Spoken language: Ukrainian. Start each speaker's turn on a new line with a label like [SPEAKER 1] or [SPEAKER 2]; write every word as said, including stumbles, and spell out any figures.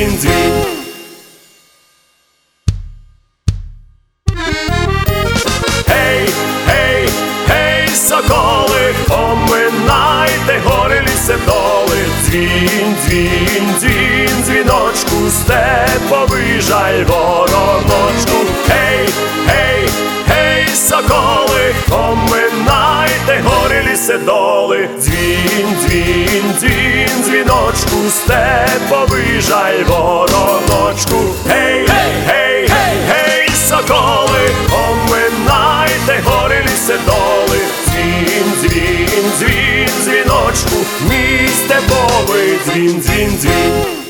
[SPEAKER 1] дзвін, дзвін. Гей, гей, гей, соколи, оминайте гори, ліси, доли. Дзвін, дзвін, дзвін, дзвіночку, степовий жаль вороночку. Гей, гей, гей, соколи, оминайте гори, ліси, доли. Дзвін, дзвін, дзвін, дзвіночку, степовий жаль вороночку. Гей, гей, гей, гей, соколи, оминайте гори, ліси, доли. Дзвін, дзвін, дзвін, дзвіночку, мій степовий дзвін, дзвін, дзвін.